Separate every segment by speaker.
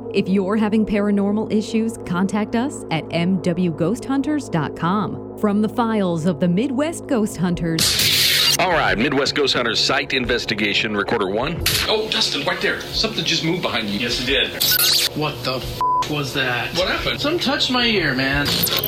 Speaker 1: If you're having paranormal issues, contact us at mwghosthunters.com. From the files of the Midwest Ghost Hunters.
Speaker 2: All right, Midwest Ghost Hunters site investigation, recorder 1.
Speaker 3: Oh, Dustin, right there. Something just moved behind you.
Speaker 4: Yes, it did. What the was that?
Speaker 3: What happened?
Speaker 4: Something touched my ear, man.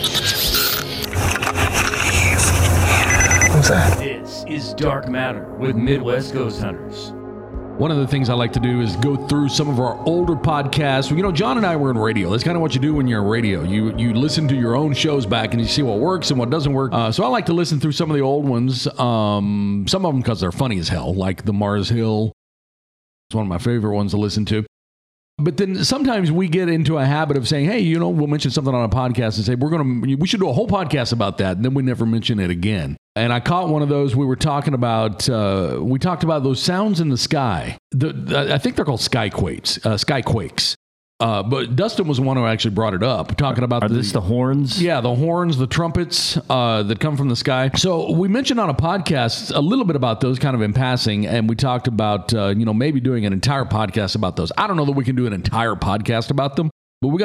Speaker 5: What's that?
Speaker 6: This is Dark Matter with Midwest Ghost Hunters.
Speaker 7: One of the things I like to do is go through some of our older podcasts. You know, John and I were in radio. That's kind of what you do when you're in radio. You listen to your own shows back and you see what works and what doesn't work. So I like to listen through some of the old ones. Some of them because they're funny as hell, like the Mars Hill. It's one of my favorite ones to listen to. But then sometimes we get into a habit of saying, hey, you know, we'll mention something on a podcast and say, we should do a whole podcast about that. And then we never mention it again. And I caught one of those. We were talking about, we talked about those sounds in the sky. I think they're called skyquakes. But Dustin was the one who actually brought it up, talking about
Speaker 6: Are this the horns?
Speaker 7: Yeah, the horns, the trumpets that come from the sky. So we mentioned on a podcast a little bit about those kind of in passing, and we talked about, maybe doing an entire podcast about those. I don't know that we can do an entire podcast about them, but we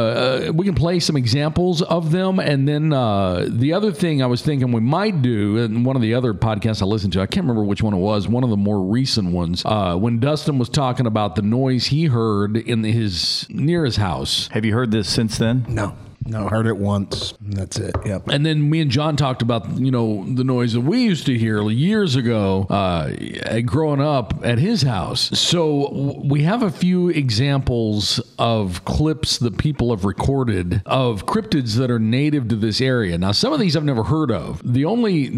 Speaker 7: can play some examples of them. And then the other thing I was thinking we might do, and one of the other podcasts I listened to, I can't remember which one it was, one of the more recent ones, when Dustin was talking about the noise he heard near his house.
Speaker 6: Have you heard this since then?
Speaker 5: No, heard it once. That's it. Yep.
Speaker 7: And then me and John talked about, the noise that we used to hear years ago growing up at his house. So we have a few examples of clips that people have recorded of cryptids that are native to this area. Now, some of these I've never heard of. The only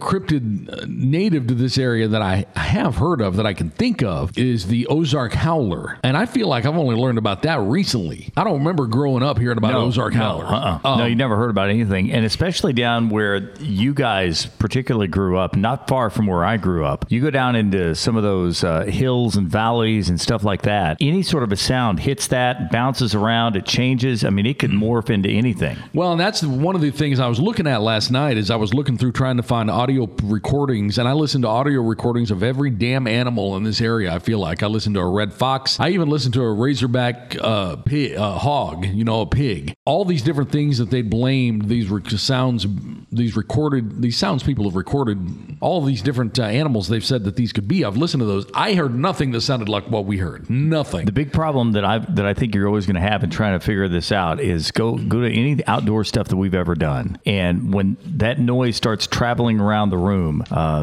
Speaker 7: cryptid native to this area that I have heard of that I can think of is the Ozark Howler. And I feel like I've only learned about that recently. I don't remember growing up hearing about Ozark Howler.
Speaker 6: No, you never heard about anything. And especially down where you guys particularly grew up, not far from where I grew up. You go down into some of those hills and valleys and stuff like that. Any sort of a sound hits that, bounces around, it changes. I mean, it could morph into anything.
Speaker 7: Well, and that's one of the things I was looking at last night is I was looking through trying to find audio recordings, and I listened to audio recordings of every damn animal in this area. I feel like I listened to a red fox. I even listened to a razorback hog, a pig. All these different things that they blamed, these sounds people have recorded, all these different animals they've said that these could be. I've listened to those. I heard nothing that sounded like what we heard. Nothing.
Speaker 6: The big problem that I think you're always going to have in trying to figure this out is go to any outdoor stuff that we've ever done, and when that noise starts traveling around the room,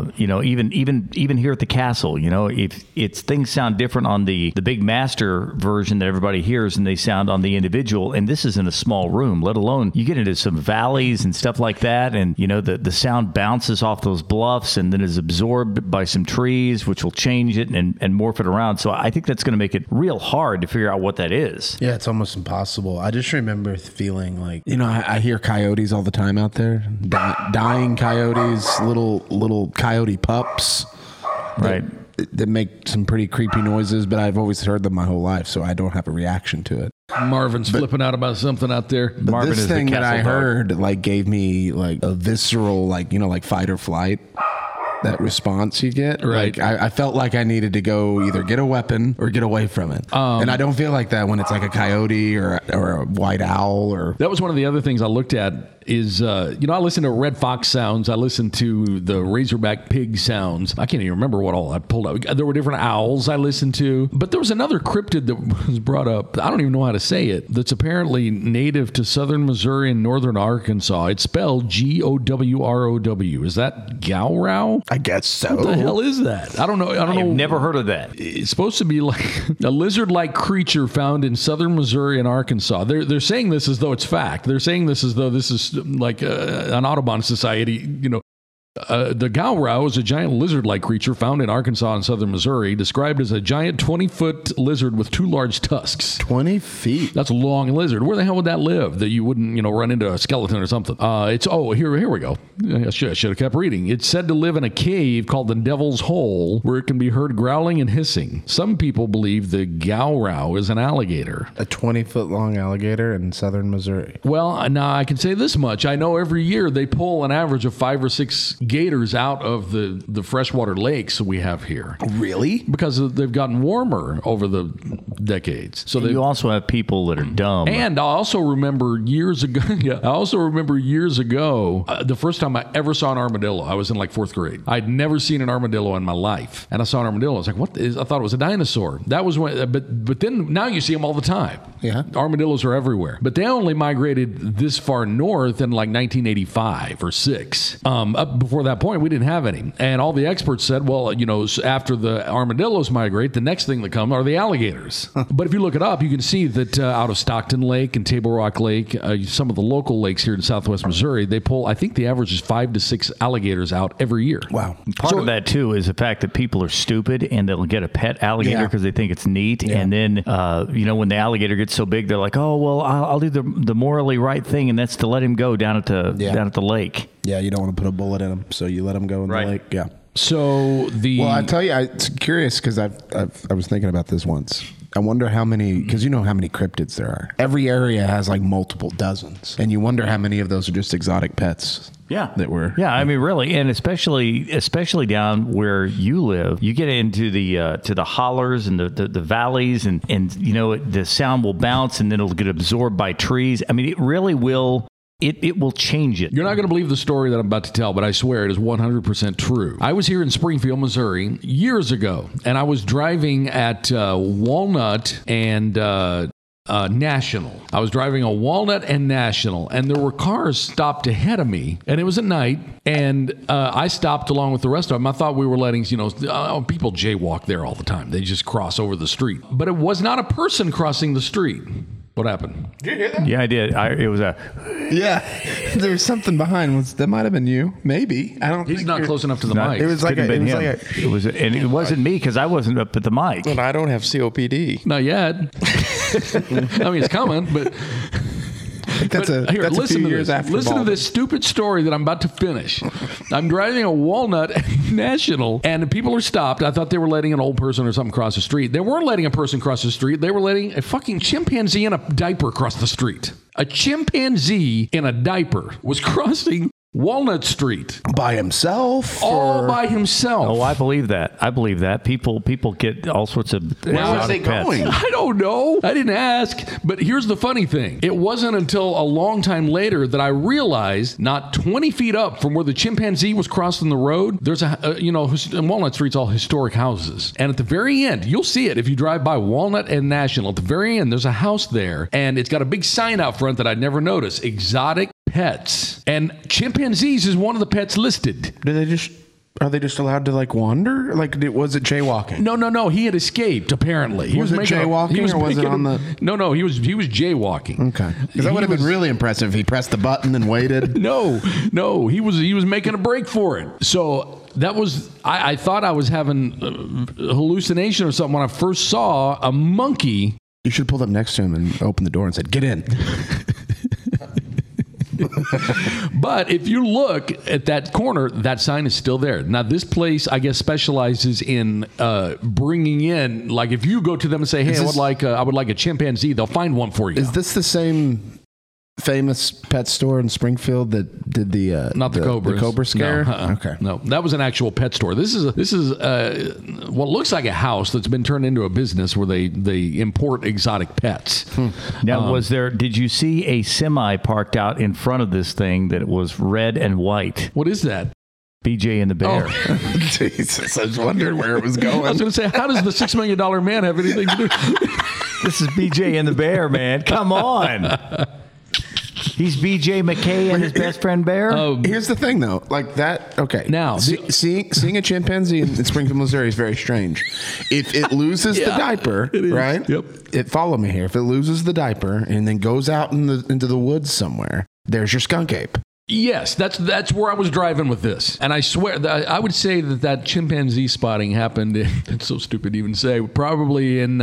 Speaker 6: even here at the castle, if things sound different on the big master version that everybody hears than they sound on the individual, and this is in a small room, let alone you get into some valleys and stuff like that, and the sound bounces off those bluffs and then is absorbed by some trees, which will change it and morph it around. So I think that's going to make it real hard to figure out what that is.
Speaker 5: Yeah, it's almost impossible. I just remember feeling like, I hear coyotes all the time out there, dying coyotes, little coyote pups.
Speaker 6: Right.
Speaker 5: That make some pretty creepy noises, but I've always heard them my whole life, so I don't have a reaction to it.
Speaker 7: Marvin's flipping out about something out there.
Speaker 5: But
Speaker 6: Marvin
Speaker 5: this
Speaker 6: is
Speaker 5: thing
Speaker 6: the
Speaker 5: that I
Speaker 6: castle
Speaker 5: heard gave me a visceral like fight or flight. That response you get,
Speaker 7: right?
Speaker 5: I felt like I needed to go either get a weapon or get away from it, and I don't feel like that when it's like a coyote or a white owl. Or
Speaker 7: that was one of the other things I looked at. Is I listened to red fox sounds. I listened to the razorback pig sounds. I can't even remember what all I pulled out. There were different owls I listened to, but there was another cryptid that was brought up. I don't even know how to say it. That's apparently native to southern Missouri and northern Arkansas. It's spelled Gowrow. Is that Gowrow?
Speaker 5: I guess so.
Speaker 7: What the hell is that? I don't know.
Speaker 6: I've never heard of that.
Speaker 7: It's supposed to be like a lizard-like creature found in southern Missouri and Arkansas. They're saying this as though it's fact. They're saying this as though this is like an Audubon Society, The Gowrow is a giant lizard-like creature found in Arkansas and southern Missouri, described as a giant 20-foot lizard with two large tusks.
Speaker 5: 20 feet?
Speaker 7: That's a long lizard. Where the hell would that live that you wouldn't, run into a skeleton or something? Here we go. I should have kept reading. It's said to live in a cave called the Devil's Hole, where it can be heard growling and hissing. Some people believe the Gowrow is an alligator.
Speaker 5: A 20-foot long alligator in southern Missouri.
Speaker 7: Well, now I can say this much. I know every year they pull an average of 5 or 6 gators out of the freshwater lakes we have here.
Speaker 5: Really?
Speaker 7: Because they've gotten warmer over the decades. So
Speaker 6: You also have people that are dumb.
Speaker 7: and I also remember years ago. Yeah, I also remember years ago the first time I ever saw an armadillo. I was in like 4th grade. I'd never seen an armadillo in my life, and I saw an armadillo. I was like, "What is?" I thought it was a dinosaur. That was when. But then now you see them all the time.
Speaker 5: Yeah.
Speaker 7: Armadillos are everywhere. But they only migrated this far north in like 1985 or 6. Up before that point, we didn't have any. And all the experts said, well, after the armadillos migrate, the next thing that come are the alligators. But if you look it up, you can see that out of Stockton Lake and Table Rock Lake, some of the local lakes here in southwest Missouri, they pull, I think the average is 5 to 6 alligators out every year.
Speaker 5: Wow.
Speaker 6: Part of that, too, is the fact that people are stupid and they'll get a pet alligator
Speaker 5: Yeah.
Speaker 6: because they think it's neat. Yeah. And then, when the alligator gets so big, they're like, oh, well, I'll do the morally right thing, and that's to let him go down at the lake.
Speaker 5: Yeah, you don't want to put a bullet in him, so you let him go in the lake. Yeah.
Speaker 7: So
Speaker 5: Well, I tell you, it's curious because I was thinking about this once. I wonder how many, because you know how many cryptids there are. Every area has like multiple dozens, and you wonder how many of those are just exotic pets.
Speaker 6: Yeah,
Speaker 5: that were.
Speaker 6: Yeah, I mean, really, and especially down where you live, you get into the hollers and the valleys, and the sound will bounce and then it'll get absorbed by trees. I mean, it really will. It will change it.
Speaker 7: You're not going to believe the story that I'm about to tell, but I swear it is 100% true. I was here in Springfield, Missouri, years ago, and I was driving at Walnut and National. I was driving on Walnut and National, and there were cars stopped ahead of me, and it was at night, and I stopped along with the rest of them. I thought we were letting, people jaywalk there all the time. They just cross over the street. But it was not a person crossing the street. What happened?
Speaker 5: Did you hear that?
Speaker 6: Yeah, I did. It was a...
Speaker 5: Yeah, there was something behind. That might have been you. Maybe. I don't.
Speaker 7: He's not close enough to the mic.
Speaker 5: It was like
Speaker 6: Couldn't have been him. It wasn't me because I wasn't up at the mic.
Speaker 8: But I don't have COPD.
Speaker 7: Not yet. I mean, it's coming, but...
Speaker 5: I think that's a few years after.
Speaker 7: Listen to this stupid story that I'm about to finish. I'm driving a Walnut National, and people are stopped. I thought they were letting an old person or something cross the street. They weren't letting a person cross the street. They were letting a fucking chimpanzee in a diaper cross the street. A chimpanzee in a diaper was crossing Walnut Street
Speaker 5: by himself.
Speaker 7: All by himself.
Speaker 6: Oh, I believe that. People get all sorts of
Speaker 5: Where was they going?
Speaker 7: I don't know. I didn't ask. But here's the funny thing. It wasn't until a long time later that I realized not 20 feet up from where the chimpanzee was crossing the road, there's Walnut Street's all historic houses. And at the very end, you'll see it if you drive by Walnut and National. At the very end, there's a house there, and it's got a big sign out front that I'd never noticed. Exotic pets. And chimpanzees is one of the pets listed.
Speaker 5: Are they just allowed to like wander? Like, was it jaywalking?
Speaker 7: No. He had escaped. Apparently,
Speaker 5: Was it jaywalking or was it on the?
Speaker 7: No. He was jaywalking.
Speaker 5: Okay, because that would have been really impressive if he pressed the button and waited.
Speaker 7: No. He was making a break for it. So that was. I thought I was having a hallucination or something when I first saw a monkey.
Speaker 5: You should have pulled up next to him and opened the door and said, "Get in."
Speaker 7: But if you look at that corner, that sign is still there. Now, this place, I guess, specializes in bringing in, like, if you go to them and say, "Hey, I would like a chimpanzee," they'll find one for you.
Speaker 5: Is this the same famous pet store in Springfield that did the
Speaker 7: not the Cobras.
Speaker 5: The Cobra scare?
Speaker 7: No,
Speaker 5: Okay,
Speaker 7: no, that was an actual pet store. This is what looks like a house that's been turned into a business where they import exotic pets.
Speaker 6: Now, did you see a semi parked out in front of this thing that was red and white?
Speaker 7: What is that?
Speaker 6: BJ and the Bear.
Speaker 5: Oh. Jesus, I was wondering where it was going.
Speaker 7: I was going to say, how does the $6 million man have anything to do?
Speaker 6: This is BJ and the Bear, man. Come on. He's BJ McKay and his best friend Bear.
Speaker 5: Here's the thing, though. Like that. Okay.
Speaker 7: Now,
Speaker 5: seeing a chimpanzee in Springfield, Missouri is very strange. If it loses the diaper, right?
Speaker 7: Yep.
Speaker 5: Follow me here. If it loses the diaper and then goes out into the woods somewhere, there's your skunk ape.
Speaker 7: Yes, that's where I was driving with this. And I swear, I would say that chimpanzee spotting happened in, it's so stupid to even say, probably in,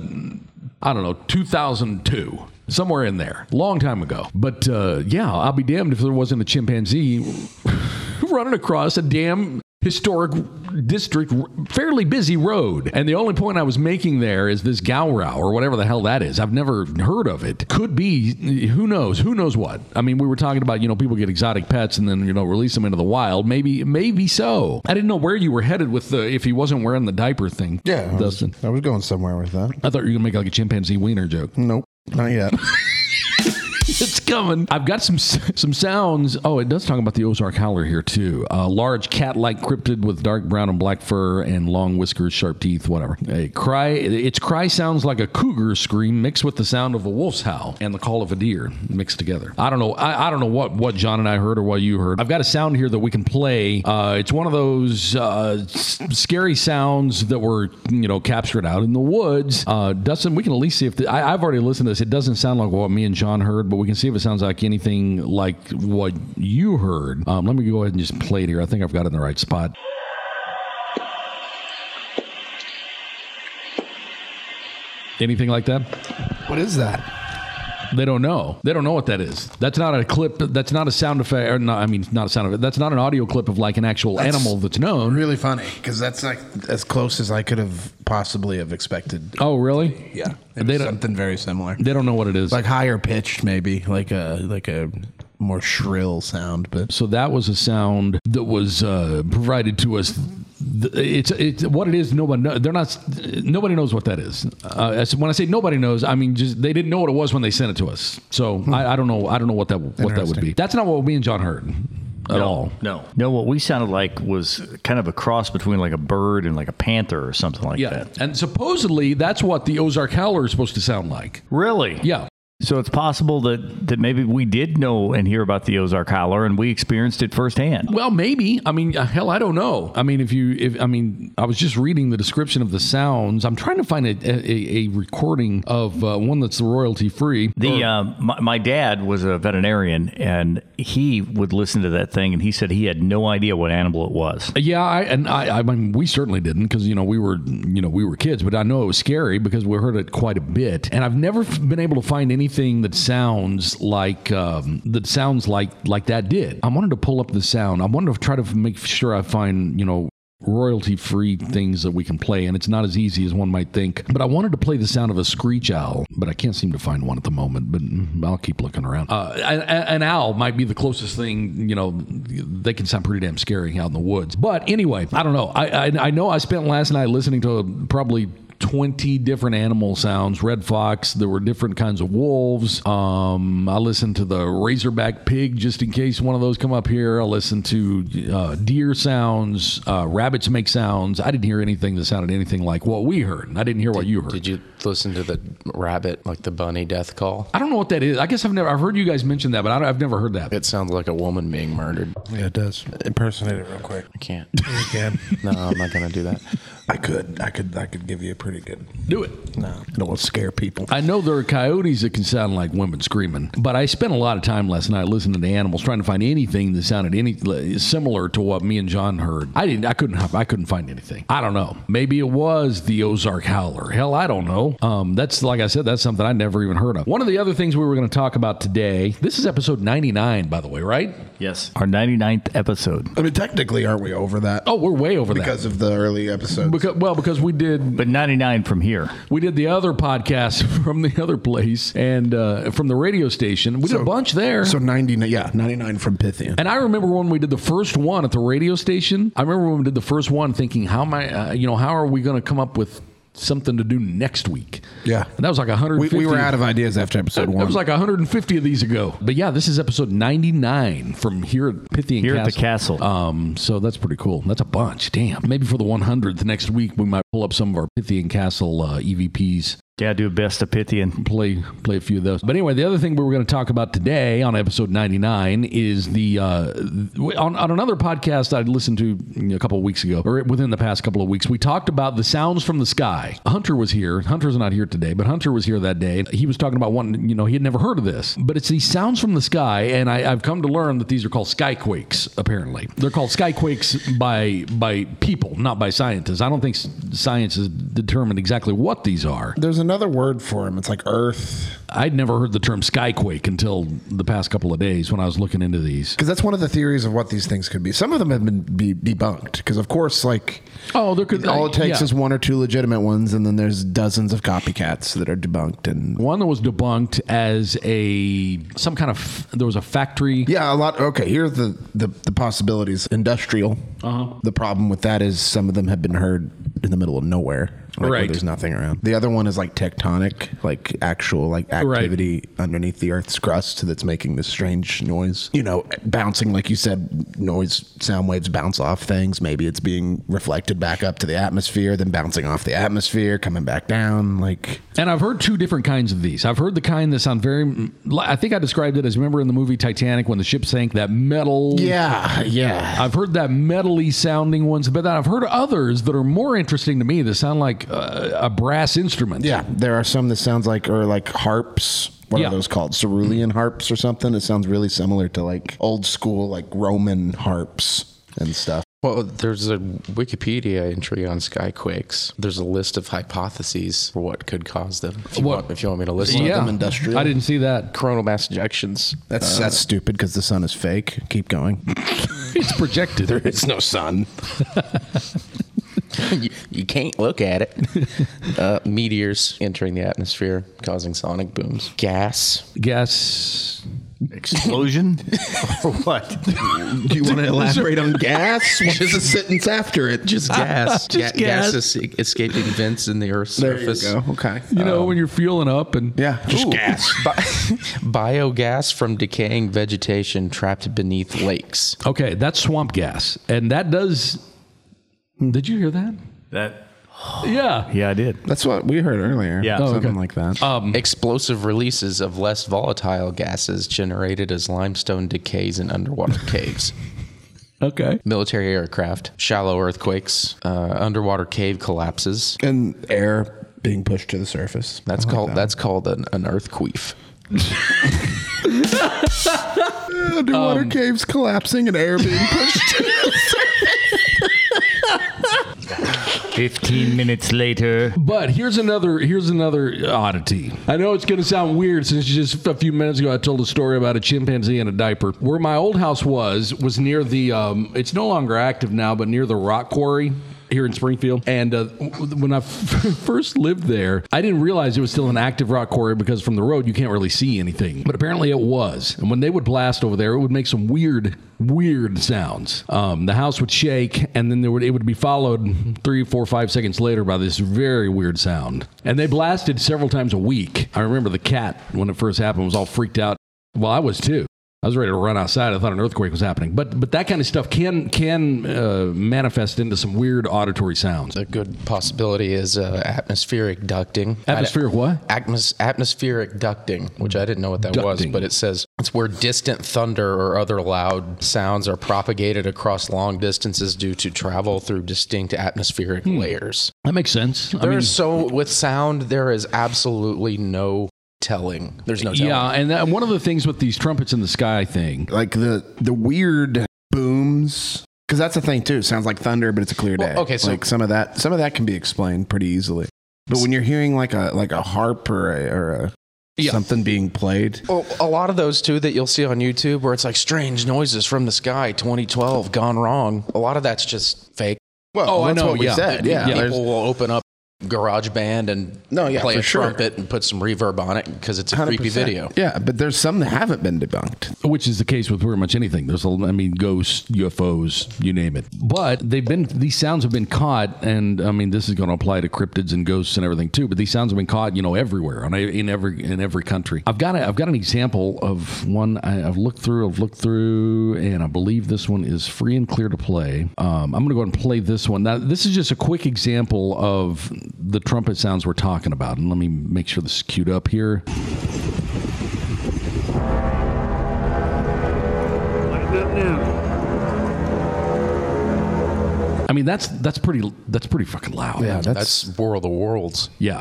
Speaker 7: 2002. Somewhere in there, long time ago. But I'll be damned if there wasn't a chimpanzee running across a damn historic district, fairly busy road. And the only point I was making there is this Gowrow, or whatever the hell that is. I've never heard of it. Could be, who knows what. I mean, we were talking about, people get exotic pets and then, release them into the wild. Maybe so. I didn't know where you were headed with if he wasn't wearing the diaper thing.
Speaker 5: Yeah,
Speaker 7: Dustin.
Speaker 5: I was going somewhere with that.
Speaker 7: I thought you were going to make like a chimpanzee wiener joke.
Speaker 5: Nope, not yet.
Speaker 7: It's coming. I've got some sounds. Oh, it does talk about the Ozark Howler here, too. Large cat-like cryptid with dark brown and black fur and long whiskers, sharp teeth, whatever. Its cry sounds like a cougar scream mixed with the sound of a wolf's howl and the call of a deer mixed together. I don't know. I don't know what John and I heard or what you heard. I've got a sound here that we can play. It's one of those scary sounds that were, captured out in the woods. Dustin, we can at least see if I've already listened to this. It doesn't sound like what me and John heard, but we can see if it sounds like anything like what you heard. Let me go ahead and just play it here. I think I've got it in the right spot. Anything like that?
Speaker 5: What is that?
Speaker 7: They don't know. They don't know what that is. That's not a clip. That's not a sound effect. Or not a sound effect. That's not an audio clip of like an actual animal that's known.
Speaker 5: Really funny, because that's like as close as I could have possibly have expected.
Speaker 7: Oh, really?
Speaker 5: Yeah. Something very similar.
Speaker 7: They don't know what it is.
Speaker 5: Like higher pitched, maybe, like a more shrill sound. But
Speaker 7: so that was a sound that was provided to us. It's what it is. Nobody knows what that is. When I say nobody knows, I mean just they didn't know what it was when they sent it to us. So I don't know what that would be. That's not what me and John heard. At all.
Speaker 6: No, what we sounded like was kind of a cross between like a bird and like a panther or something like that.
Speaker 7: And supposedly that's what the Ozark Howler is supposed to sound like.
Speaker 6: Really?
Speaker 7: Yeah.
Speaker 6: So it's possible that maybe we did know and hear about the Ozark Howler and we experienced it firsthand.
Speaker 7: Well, maybe. I mean, hell, I don't know. I mean, I was just reading the description of the sounds. I'm trying to find a recording of one that's royalty free.
Speaker 6: My dad was a veterinarian and he would listen to that thing and he said he had no idea what animal it was.
Speaker 7: Yeah, I mean, we certainly didn't because we were kids, but I know it was scary because we heard it quite a bit, and I've never been able to find anything that sounds like that did. I wanted to pull up the sound. I wanted to try to make sure I find royalty-free things that we can play, and it's not as easy as one might think. But I wanted to play the sound of a screech owl, but I can't seem to find one at the moment, but I'll keep looking around. An owl might be the closest thing, they can sound pretty damn scary out in the woods. But anyway, I don't know. I know I spent last night listening to probably 20 different animal sounds. Red fox. There were different kinds of wolves. I listened to the razorback pig just in case one of those come up here. I listened to deer sounds. Rabbits make sounds. I didn't hear anything that sounded anything like what we heard. I didn't hear what you heard.
Speaker 8: Did you listen to the rabbit, like the bunny death call?
Speaker 7: I don't know what that is. I guess I've heard you guys mention that, but I've never heard that.
Speaker 8: It sounds like a woman being murdered.
Speaker 5: Yeah, it does. Impersonate it real quick.
Speaker 8: I can't.
Speaker 5: You can.
Speaker 8: No, I'm not going to do that.
Speaker 5: I could give you a pretty good.
Speaker 7: Do it.
Speaker 5: No, I don't want to scare people.
Speaker 7: I know there are coyotes that can sound like women screaming, but I spent a lot of time last night listening to animals, trying to find anything that sounded similar to what me and John heard. I couldn't find anything. I don't know. Maybe it was the Ozark Howler. Hell, I don't know. That's like I said, that's something I never even heard of. One of the other things we were going to talk about today. This is episode 99, by the way, right?
Speaker 6: Yes, our 99th episode.
Speaker 5: I mean, technically, aren't we over that?
Speaker 7: Oh, we're way over
Speaker 5: because of the early episodes.
Speaker 7: Because we did,
Speaker 6: but 99 from here.
Speaker 7: We did the other podcast from the other place and from the radio station. We did a bunch there.
Speaker 5: So 99 from Pythian.
Speaker 7: And I remember when we did the first one at the radio station. I remember when we did the first one, thinking, how are we going to come up with something to do next week?
Speaker 5: Yeah.
Speaker 7: And that was like 150.
Speaker 5: We were out of ideas after episode 1.
Speaker 7: That was like 150 of these ago. But yeah, this is episode 99 from here at Pythian Castle.
Speaker 6: Here at the castle.
Speaker 7: So that's pretty cool. That's a bunch. Damn. Maybe for the 100th next week, we might pull up some of our Pythian Castle EVPs.
Speaker 6: Yeah, do a best of Pythian.
Speaker 7: Play a few of those. But anyway, the other thing we were going to talk about today on episode 99 is on another podcast I listened to a couple of weeks ago, or within the past couple of weeks, we talked about the sounds from the sky. Hunter was here. Hunter's not here today, but Hunter was here that day. He was talking about one, he had never heard of this, but it's these sounds from the sky, and I've come to learn that these are called skyquakes, apparently. They're called skyquakes by people, not by scientists. I don't think science has determined exactly what these are.
Speaker 5: There's a another word for them. It's like earth.
Speaker 7: I'd never heard the term skyquake until the past couple of days when I was looking into these.
Speaker 5: Because that's one of the theories of what these things could be. Some of them have been debunked. Because, of course, like...
Speaker 7: Oh, there could...
Speaker 5: all it takes
Speaker 7: yeah.
Speaker 5: is one or two legitimate ones, and then there's dozens of copycats that are debunked. And
Speaker 7: One that was debunked as some kind of... There was a factory...
Speaker 5: yeah, a lot... Okay, here's the possibilities. Industrial. The problem with that is some of them have been heard in the middle of nowhere. Like, where
Speaker 7: Right.
Speaker 5: there's nothing around. The other one is like tectonic, like actual like activity underneath the Earth's crust that's making this strange noise. You know, bouncing, like you said, sound waves bounce off things. Maybe it's being reflected back up to the atmosphere, then bouncing off the atmosphere, coming back down. Like,
Speaker 7: And I've heard two different kinds of these. I've heard the kind that sound very... I think I described it as, remember in the movie Titanic when the ship sank, that metal...
Speaker 5: yeah.
Speaker 7: I've heard that metally sounding ones, but then I've heard others that are more interesting to me that sound like a brass instrument.
Speaker 5: Yeah, there are some that sounds like, or like harps. What
Speaker 7: Yeah.
Speaker 5: are those called? Cerulean harps or something? It sounds really similar to like old school, like Roman harps and stuff.
Speaker 8: Well, there's a Wikipedia entry on skyquakes. There's a list of hypotheses for what could cause them. If you want me to list
Speaker 7: Yeah,
Speaker 5: them, industrial.
Speaker 7: I didn't see that.
Speaker 8: coronal mass ejections.
Speaker 5: That's stupid because the sun is fake. Keep going.
Speaker 7: It's projected.
Speaker 5: There is no sun.
Speaker 8: You can't look at it. Meteors entering the atmosphere, causing sonic booms. Gas.
Speaker 6: Explosion?
Speaker 5: For what? Do you want to elaborate on gas? What is a sentence after it?
Speaker 8: Just gas.
Speaker 7: Just
Speaker 8: gas
Speaker 7: gas.
Speaker 8: escaping vents in the Earth's
Speaker 5: There
Speaker 8: surface.
Speaker 5: you go. Okay.
Speaker 7: You know, when you're fueling up and...
Speaker 5: Yeah, just
Speaker 8: Ooh,
Speaker 5: gas.
Speaker 8: Biogas from decaying vegetation trapped beneath lakes.
Speaker 7: Okay, that's swamp gas. And that does... Did you hear that? Yeah.
Speaker 6: Yeah, I did.
Speaker 5: That's what we heard earlier.
Speaker 6: Yeah.
Speaker 7: Oh,
Speaker 5: Something
Speaker 7: okay.
Speaker 5: like that.
Speaker 8: Explosive releases of less volatile gases generated as limestone decays in underwater caves.
Speaker 7: Okay.
Speaker 8: Military aircraft, shallow earthquakes, underwater cave collapses.
Speaker 5: And air being pushed to the surface.
Speaker 8: That's
Speaker 5: I like
Speaker 8: called an earthqueef.
Speaker 5: underwater caves collapsing and air being pushed.
Speaker 6: 15 minutes later.
Speaker 7: But here's another oddity. I know it's going to sound weird since just a few minutes ago I told a story about a chimpanzee in a diaper. Where my old house was near the, it's no longer active now, but near the rock quarry here in Springfield. And when I first lived there, I didn't realize it was still an active rock quarry because from the road you can't really see anything. But apparently it was. And when they would blast over there, it would make some weird sounds. The house would shake, and then it would be followed 3, 4, 5 seconds later by this very weird sound. And they blasted several times a week. I remember the cat, when it first happened, was all freaked out. Well, I was too. I was ready to run outside. I thought an earthquake was happening. But that kind of stuff can manifest into some weird auditory sounds.
Speaker 8: A good possibility is atmospheric ducting.
Speaker 7: Atmospheric what?
Speaker 8: Atmospheric ducting, which I didn't know what that was,
Speaker 7: Ducting.
Speaker 8: but it says it's where distant thunder or other loud sounds are propagated across long distances due to travel through distinct atmospheric layers.
Speaker 7: That makes sense.
Speaker 8: With sound, there is absolutely no telling. There's no telling.
Speaker 7: Yeah, and one of the things with these trumpets in the sky thing,
Speaker 5: Like the weird booms. Because that's the thing too. It sounds like thunder, but it's a clear day.
Speaker 8: Well, okay, so-
Speaker 5: like some of that can be explained pretty easily. But when you're hearing like a harp or something being played,
Speaker 8: Well, a lot of those too that you'll see on YouTube where it's like strange noises from the sky 2012 gone wrong. A lot of that's just fake.
Speaker 5: well,
Speaker 7: I
Speaker 5: that's
Speaker 7: know,
Speaker 5: what we
Speaker 7: yeah.
Speaker 5: said. Yeah, there's-
Speaker 8: People will open up GarageBand and play
Speaker 5: for
Speaker 8: a
Speaker 5: sure.
Speaker 8: trumpet and put some reverb on it because it's a creepy
Speaker 5: 100%.
Speaker 8: video.
Speaker 5: Yeah, but there's some that haven't been debunked.
Speaker 7: which is the case with pretty much anything. There's, ghosts, UFOs, you name it. But these sounds have been caught, and I mean, this is going to apply to cryptids and ghosts and everything too. But these sounds have been caught, everywhere, in every country. I've got an example of one I've looked through, and I believe this one is free and clear to play. I'm going to go ahead and play this one. Now, this is just a quick example of the trumpet sounds we're talking about, and let me make sure this is queued up here. I mean, that's pretty fucking loud.
Speaker 5: Yeah,
Speaker 8: That's War of the Worlds.
Speaker 7: Yeah.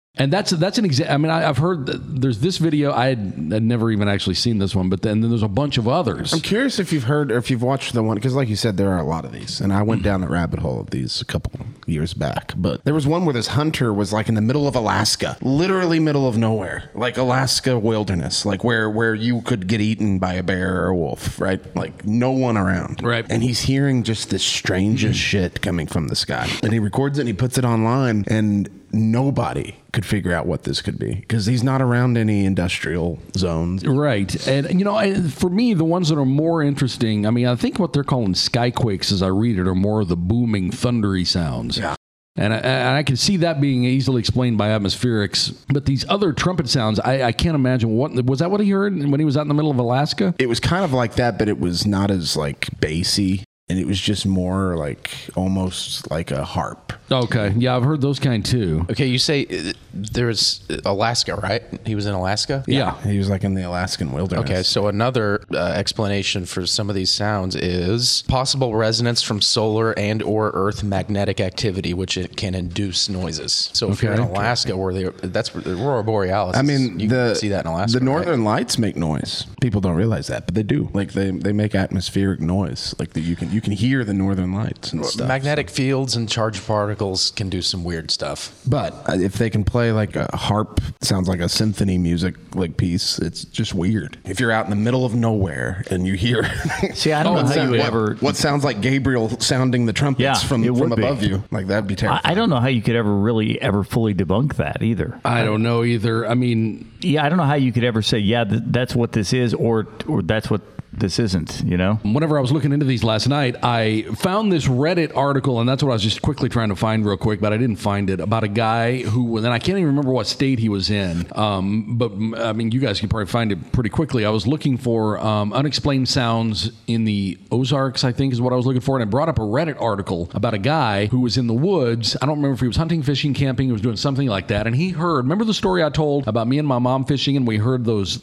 Speaker 7: And that's an example. I mean, I've heard there's this video. I'd never even actually seen this one, but then there's a bunch of others.
Speaker 5: I'm curious if you've heard or if you've watched the one, because like you said, there are a lot of these. And I went down the rabbit hole of these a couple years back. But there was one where this hunter was like in the middle of Alaska, literally middle of nowhere, like Alaska wilderness, like where you could get eaten by a bear or a wolf, right? Like no one around.
Speaker 7: Right.
Speaker 5: And he's hearing just the strangest shit coming from the sky. And he records it and he puts it online, and nobody could figure out what this could be because he's not around any industrial zones.
Speaker 7: Right. And, you know, for me, the ones that are more interesting, I mean, I think what they're calling skyquakes as I read it are more of the booming, thundery sounds.
Speaker 5: Yeah.
Speaker 7: And I can see that being easily explained by atmospherics. But these other trumpet sounds, I can't imagine. Was that what he heard when he was out in the middle of Alaska?
Speaker 5: It was kind of like that, but it was not as like bassy. And it was just more like almost like a harp.
Speaker 7: Okay. Yeah, I've heard those kind too.
Speaker 8: Okay, you say there's Alaska, right? He was in Alaska?
Speaker 7: Yeah.
Speaker 5: He was like in the Alaskan wilderness.
Speaker 8: Okay, so another explanation for some of these sounds is possible resonance from solar and or earth magnetic activity, which it can induce noises. So if you're in Alaska, where that's the Aurora Borealis.
Speaker 5: I mean,
Speaker 8: you can see that in Alaska.
Speaker 5: The Northern Lights make noise. People don't realize that, but they do. Like they make atmospheric noise. Like you can hear the Northern Lights and stuff.
Speaker 8: Magnetic fields and charged particles can do some weird stuff.
Speaker 5: But if they can play like a harp, sounds like a symphony music like piece, it's just weird. If you're out in the middle of nowhere and you hear,
Speaker 6: see, I don't know how you would ever.
Speaker 5: What sounds like Gabriel sounding the trumpets from above you, like that'd be terrifying.
Speaker 6: I don't know how you could ever fully debunk that either.
Speaker 7: I don't know either. I mean,
Speaker 6: yeah, I don't know how you could ever say, yeah, that's what this is, or that's what this isn't, you know?
Speaker 7: Whenever I was looking into these last night, I found this Reddit article, and that's what I was just quickly trying to find real quick, but I didn't find it, about a guy who, and I can't even remember what state he was in, but I mean, you guys can probably find it pretty quickly. I was looking for unexplained sounds in the Ozarks, I think is what I was looking for, and I brought up a Reddit article about a guy who was in the woods. I don't remember if he was hunting, fishing, camping, he was doing something like that, and he heard, remember the story I told about me and my mom fishing, and we heard those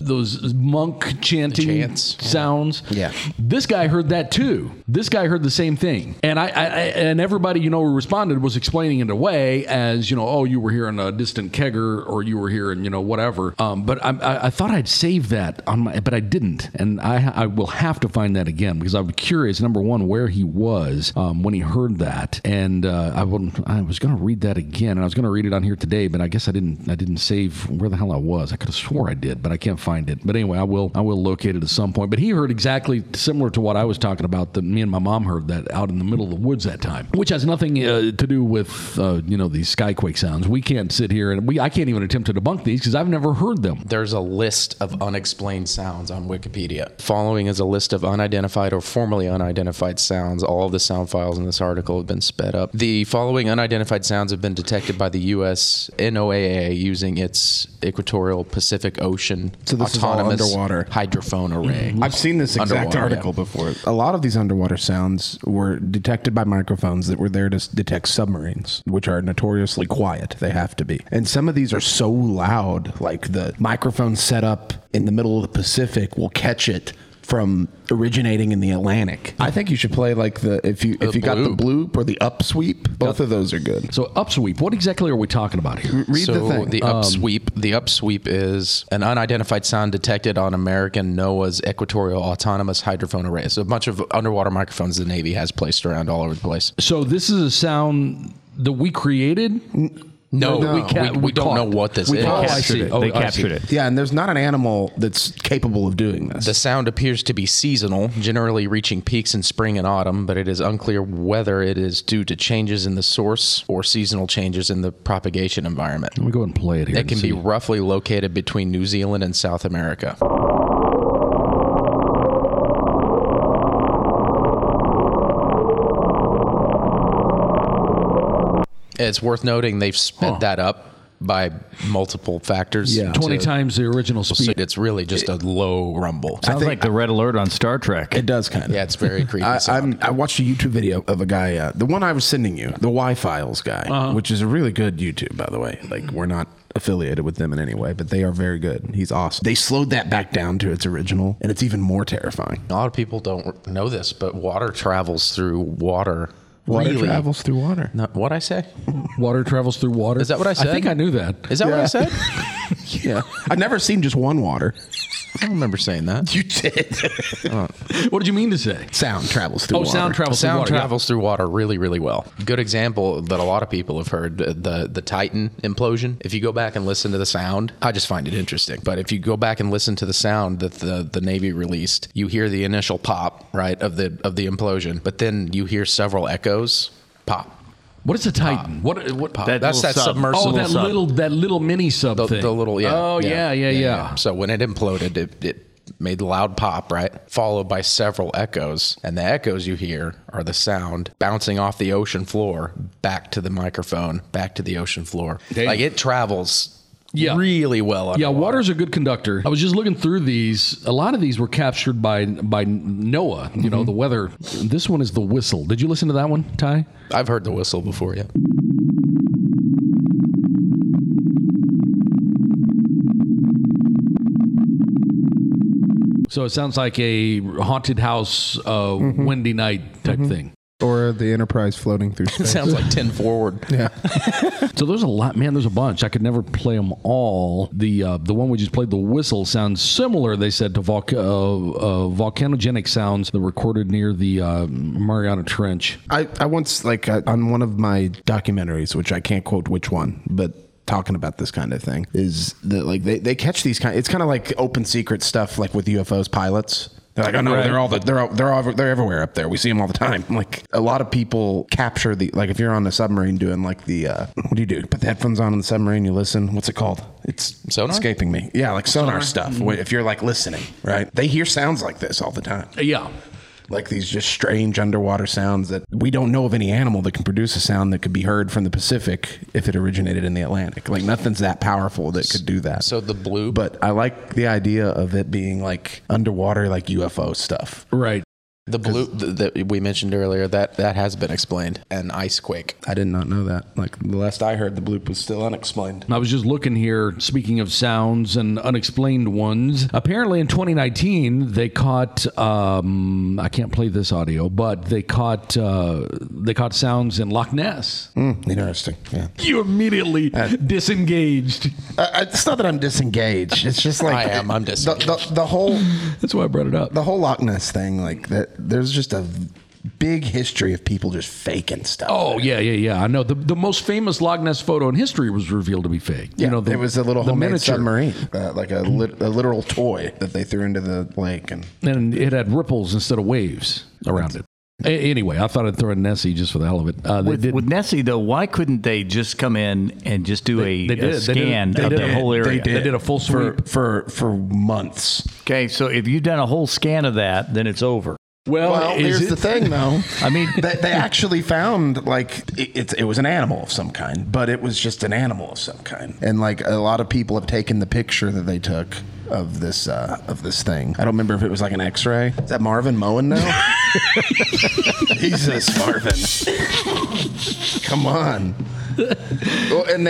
Speaker 7: monk chanting sounds?
Speaker 5: Yeah.
Speaker 7: This guy heard that too. This guy heard the same thing. And and everybody, who responded was explaining it away as, oh, you were hearing a distant kegger or you were hearing, whatever. But I thought I'd save that but I didn't. And I will have to find that again because I'm curious, number one, where he was when he heard that. And I was going to read that again, and I was going to read it on here today, but I guess I didn't save where the hell I was. I could have swore I did, but I can't find it. But anyway, I will locate it at some point. But he heard exactly similar to what I was talking about that me and my mom heard that out in the middle of the woods that time, which has nothing to do with these skyquake sounds. We can't sit here and I can't even attempt to debunk these because I've never heard them.
Speaker 8: There's a list of unexplained sounds on Wikipedia. Following is a list of unidentified or formerly unidentified sounds. All of the sound files in this article have been sped up. The following unidentified sounds have been detected by the U.S. NOAA using its Equatorial Pacific Ocean Autonomous
Speaker 5: underwater
Speaker 8: Hydrophone Array.
Speaker 5: I've seen this exact article before. A lot of these underwater sounds were detected by microphones that were there to detect submarines, which are notoriously quiet. They have to be. And some of these are so loud, like the microphone set up in the middle of the Pacific will catch it from originating in the Atlantic. I think you should play like if you got the bloop or the upsweep. Both of those are good.
Speaker 7: So upsweep, what exactly are we talking about here?
Speaker 5: Read the thing.
Speaker 8: The upsweep is an unidentified sound detected on American NOAA's Equatorial Autonomous Hydrophone Array. So a bunch of underwater microphones the Navy has placed around all over the place.
Speaker 7: So this is a sound that we created?
Speaker 8: No, we don't know what this is.
Speaker 6: They captured it.
Speaker 5: Yeah, and there's not an animal that's capable of doing this.
Speaker 8: The sound appears to be seasonal, generally reaching peaks in spring and autumn, but it is unclear whether it is due to changes in the source or seasonal changes in the propagation environment.
Speaker 7: Let me go ahead and play it here.
Speaker 8: It can be roughly located between New Zealand and South America. It's worth noting they've sped that up by multiple factors.
Speaker 7: Yeah, 20 times the original speed.
Speaker 8: So it's really just a low rumble.
Speaker 6: Sounds like the red alert on Star Trek.
Speaker 5: It does kind of.
Speaker 8: Yeah, it's very creepy.
Speaker 5: I watched a YouTube video of a guy, the one I was sending you, the Y-Files guy, which is a really good YouTube, by the way. Like, we're not affiliated with them in any way, but they are very good. He's awesome. They slowed that back down to its original, and it's even more terrifying.
Speaker 8: A lot of people don't know this, but water travels through water
Speaker 5: Water
Speaker 8: really
Speaker 5: travels through water.
Speaker 8: No, what I say?
Speaker 7: Water travels through water.
Speaker 8: Is that what I said?
Speaker 7: I think I knew that.
Speaker 8: Is that what I said?
Speaker 5: Yeah. I've never seen just one water.
Speaker 8: I don't remember saying that.
Speaker 5: You did.
Speaker 7: What did you mean to say?
Speaker 5: Sound travels through water.
Speaker 7: Sound travels through
Speaker 8: Sound
Speaker 7: water.
Speaker 8: travels through water really, really well. Good example that a lot of people have heard, the Titan implosion. If you go back and listen to the sound, I just find it interesting. But if you go back and listen to the sound that the Navy released, you hear the initial pop, right, of the implosion, but then you hear several echoes pop.
Speaker 7: What is a Titan? What pop?
Speaker 8: That's that submersible.
Speaker 7: Oh, that little mini sub thing.
Speaker 8: The little, yeah.
Speaker 7: Oh, yeah.
Speaker 8: So when it imploded, it made the loud pop, right? Followed by several echoes. And the echoes you hear are the sound bouncing off the ocean floor back to the microphone, back to the ocean floor. Like it travels really well underwater.
Speaker 7: Yeah, water's a good conductor. I was just looking through these. A lot of these were captured by NOAA, you know, the weather. This one is the whistle. Did you listen to that one, Ty?
Speaker 8: I've heard the whistle before, yeah.
Speaker 7: So it sounds like a haunted house, windy night type thing.
Speaker 5: Or the Enterprise floating through space.
Speaker 8: Sounds like 10 forward.
Speaker 5: Yeah.
Speaker 7: So there's a lot, man. There's a bunch. I could never play them all. The one we just played, the whistle, sounds similar. They said to volcanogenic sounds that were recorded near the Mariana Trench.
Speaker 5: I once, on one of my documentaries, which I can't quote which one, but talking about this kind of thing, is that like they catch these it's kind of like open secret stuff, like with UFOs pilots. They're like, oh no, they're everywhere up there. We see them all the time. Like a lot of people capture if you're on the submarine doing what do you do? Put the headphones on the submarine, you listen. What's it called? It's
Speaker 8: sonar? Escaping
Speaker 5: me. Yeah, like sonar stuff. Mm-hmm. If you're like listening, right? They hear sounds like this all the time.
Speaker 7: Yeah.
Speaker 5: Like these just strange underwater sounds that we don't know of any animal that can produce a sound that could be heard from the Pacific if it originated in the Atlantic. Like nothing's that powerful that could do that.
Speaker 8: So the blue.
Speaker 5: But I like the idea of it being like underwater, like UFO stuff.
Speaker 7: Right.
Speaker 8: The blue that we mentioned earlier, that has been explained. An ice quake.
Speaker 5: I did not know that. Like the last I heard, the bloop was still unexplained.
Speaker 7: I was just looking here, speaking of sounds and unexplained ones. Apparently in 2019, they caught, I can't play this audio, but they caught sounds in Loch Ness.
Speaker 5: Interesting. Yeah.
Speaker 7: You immediately disengaged.
Speaker 5: It's not that I'm disengaged. It's just like
Speaker 8: I'm disengaged.
Speaker 5: The whole.
Speaker 7: That's why I brought it up.
Speaker 5: The whole Loch Ness thing, like that. There's just a big history of people just faking stuff.
Speaker 7: Oh, yeah. I know. The most famous Loch Ness photo in history was revealed to be fake.
Speaker 5: Yeah,
Speaker 7: you know,
Speaker 5: it was a little homemade
Speaker 7: miniature
Speaker 5: submarine, like a literal toy that they threw into the lake. And
Speaker 7: it had ripples instead of waves around it. Anyway, I thought I'd throw in Nessie just for the hell of it.
Speaker 6: With Nessie, though, why couldn't they just come in and just do a scan of the whole area?
Speaker 7: They did a full sweep.
Speaker 5: For months.
Speaker 6: Okay, so if you've done a whole scan of that, then it's over.
Speaker 5: Well, here's the thing, though.
Speaker 6: I mean,
Speaker 5: they actually found it was an animal of some kind, but it was just an animal of some kind. And like a lot of people have taken the picture that they took of this thing. I don't remember if it was like an X-ray. Is that Marvin mowing now? Jesus, Marvin! Come on. Well, and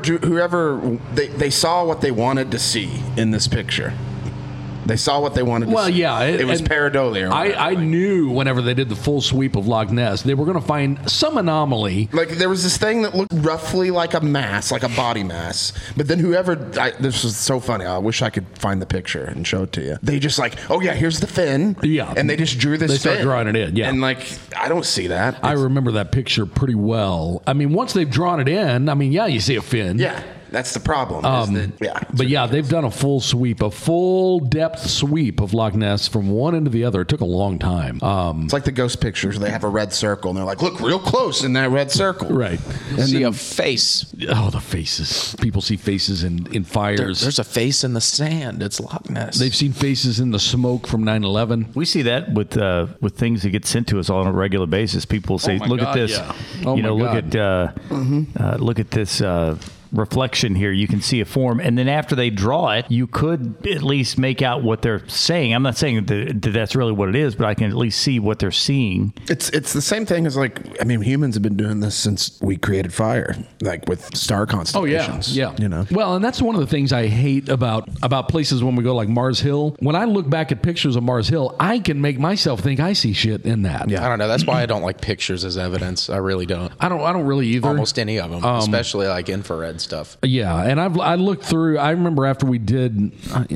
Speaker 5: they saw what they wanted to see in this picture. They saw what they wanted to see.
Speaker 7: Well, yeah.
Speaker 5: It was pareidolia.
Speaker 7: I knew whenever they did the full sweep of Loch Ness, they were going to find some anomaly.
Speaker 5: Like, there was this thing that looked roughly like a mass, like a body mass. But then this was so funny. I wish I could find the picture and show it to you. They just oh, yeah, here's the fin.
Speaker 7: Yeah.
Speaker 5: And they just drew this fin.
Speaker 7: They started drawing it in, yeah.
Speaker 5: And, I don't see that.
Speaker 7: I remember that picture pretty well. I mean, once they've drawn it in, you see a fin.
Speaker 5: Yeah. That's the problem.
Speaker 7: But yeah, they've done a full sweep, a full depth sweep of Loch Ness from one end to the other. It took a long time.
Speaker 5: It's like the ghost pictures. They have a red circle, and they're like, look real close in that red circle.
Speaker 7: Right.
Speaker 8: And see a face.
Speaker 7: Oh, the faces. People see faces in fires.
Speaker 8: There's a face in the sand. It's Loch Ness.
Speaker 7: They've seen faces in the smoke from 9/11.
Speaker 6: We see that with things that get sent to us on a regular basis. People say, look at this.
Speaker 7: Yeah.
Speaker 6: Look at this reflection here. You can see a form, and then after they draw it, you could at least make out what they're saying. I'm not saying that that's really what it is, but I can at least see what they're seeing.
Speaker 5: It's the same thing as humans have been doing this since we created fire, like with star constellations.
Speaker 7: Yeah.
Speaker 5: You know.
Speaker 7: Well, and that's one of the things I hate about places when we go like Mars Hill. When I look back at pictures of Mars Hill, I can make myself think I see shit in that.
Speaker 8: I don't know. That's why I don't like pictures as evidence. I really don't.
Speaker 7: I don't really either.
Speaker 8: Almost any of them, especially like infrared stuff.
Speaker 7: Yeah, and I looked through. I remember after we did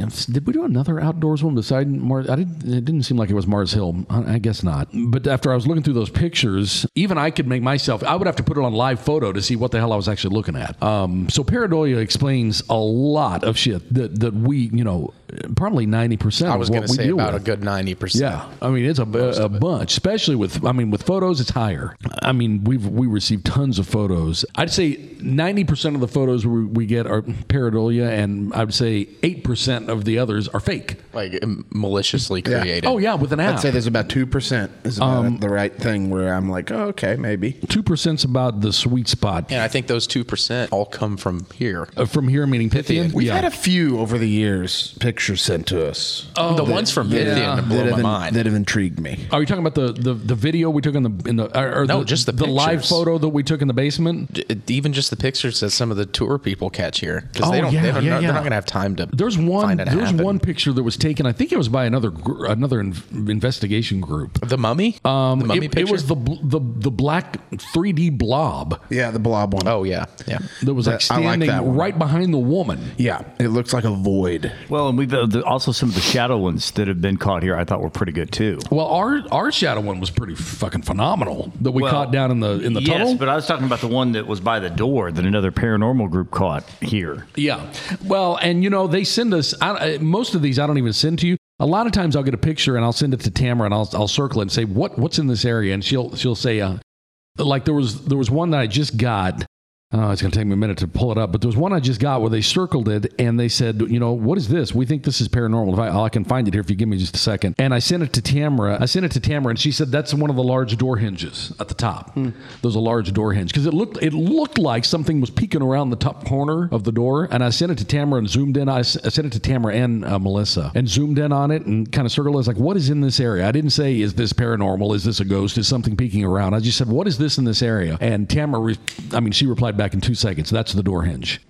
Speaker 7: we do another outdoors one beside Mars? It didn't seem like it was Mars Hill. I guess not. But after I was looking through those pictures, even I could make myself. I would have to put it on live photo to see what the hell I was actually looking at. So pareidolia explains a lot of shit that we, probably 90%.
Speaker 8: I was
Speaker 7: going to
Speaker 8: say about a good 90%.
Speaker 7: Yeah, I mean it's a bunch, especially with photos. It's higher. I mean we received tons of photos. I'd say 90% of the photos we get are pareidolia, and I would say 8% of the others are fake,
Speaker 8: like maliciously created.
Speaker 7: Oh yeah, with an app.
Speaker 5: I'd say there's about 2% is about the right thing where I'm like, oh, okay, maybe
Speaker 7: 2%'s about the sweet spot.
Speaker 8: And I think those 2% all come from here.
Speaker 7: From here, meaning Pythian.
Speaker 5: We've had a few over the years pictures sent to us.
Speaker 8: The ones from Pythian blow my mind.
Speaker 5: That have intrigued me.
Speaker 7: Are you talking about the video we took
Speaker 8: just the
Speaker 7: live
Speaker 8: pictures.
Speaker 7: photo that we took in the basement?
Speaker 8: Even just the pictures that some of the tour people catch here, because they're not going to have time to.
Speaker 7: There's one picture that was taken. I think it was by another investigation group.
Speaker 8: The mummy. The mummy picture.
Speaker 7: It was the black 3D blob.
Speaker 5: Yeah, the blob one.
Speaker 8: Oh yeah.
Speaker 7: That was standing right behind the woman.
Speaker 5: Yeah, it looks like a void.
Speaker 6: Well, and we've also some of the shadow ones that have been caught here. I thought were pretty good too.
Speaker 7: Well, our shadow one was pretty fucking phenomenal that we caught down in the tunnel.
Speaker 6: Yes, but I was talking about the one that was by the door that another paranormal group caught here.
Speaker 7: Yeah. Well, and they send us most of these. I don't even send to you. A lot of times I'll get a picture and I'll send it to Tamara and I'll circle it and say what's in this area, and she'll say like there was one that I just got. It's going to take me a minute to pull it up, but there was one I just got where they circled it and they said, what is this? We think this is paranormal. I can find it here if you give me just a second. And I sent it to Tamara. And she said that's one of the large door hinges at the top. There's a large door hinge because it looked like something was peeking around the top corner of the door. And I sent it to Tamara and zoomed in. I sent it to Tamara and Melissa and zoomed in on it and kind of circled it. I was like, what is in this area? I didn't say, is this paranormal? Is this a ghost? Is something peeking around? I just said, what is this in this area? And Tamara, she replied back in 2 seconds. That's the door hinge.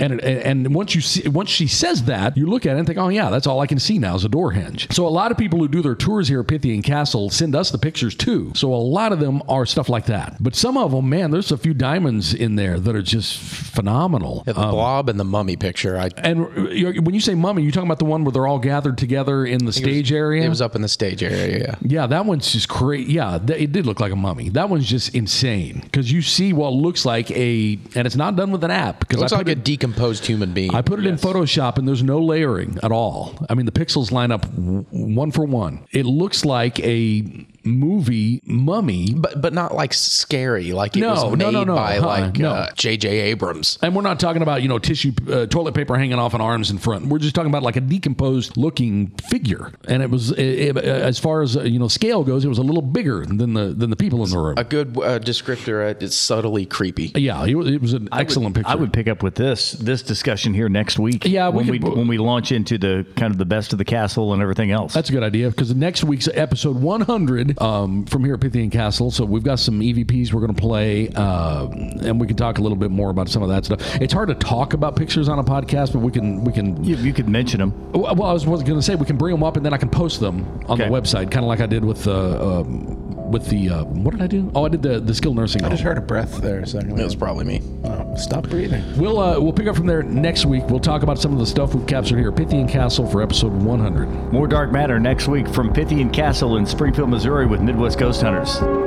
Speaker 7: And once she says that, you look at it and think, oh yeah, that's all I can see now is a door hinge. So a lot of people who do their tours here at Pythian Castle send us the pictures too. So a lot of them are stuff like that. But some of them, man, there's a few diamonds in there that are just phenomenal.
Speaker 8: Yeah, the blob and the mummy picture.
Speaker 7: And when you say mummy, you're talking about the one where they're all gathered together in the stage area?
Speaker 8: It was up in the stage area, yeah.
Speaker 7: Yeah, that one's just crazy. Yeah, it did look like a mummy. That one's just insane because you see what looks like and it's not done with an app.
Speaker 8: It looks like a decomposed human being.
Speaker 7: I put it in Photoshop and there's no layering at all. I mean, the pixels line up one for one. It looks like a movie mummy,
Speaker 8: but not like scary, like it was made by J.J. Abrams.
Speaker 7: And we're not talking about tissue, toilet paper hanging off an arms in front. We're just talking about like a decomposed looking figure. And it was as far as scale goes, it was a little bigger than the people in the room.
Speaker 8: A good descriptor. It's subtly creepy.
Speaker 7: Yeah, it was an excellent picture.
Speaker 6: I would pick up with this discussion here next week.
Speaker 7: Yeah,
Speaker 6: when we launch into the kind of the best of the castle and everything else.
Speaker 7: That's a good idea because next week's episode 100 from here at Pythian Castle. So we've got some EVPs we're going to play, and we can talk a little bit more about some of that stuff. It's hard to talk about pictures on a podcast, but we can.
Speaker 6: You could mention them.
Speaker 7: Well, I was going to say we can bring them up and then I can post them on the website, kind of like I did with the what did I do? Oh, I did the skilled nursing home.
Speaker 5: I just heard a breath there a second.
Speaker 8: It was probably me.
Speaker 5: Oh, stop breathing.
Speaker 7: We'll pick up from there next week. We'll talk about some of the stuff we've captured here at Pythian Castle for episode 100.
Speaker 6: More Dark Matter next week from Pythian Castle in Springfield, Missouri with Midwest Ghost Hunters.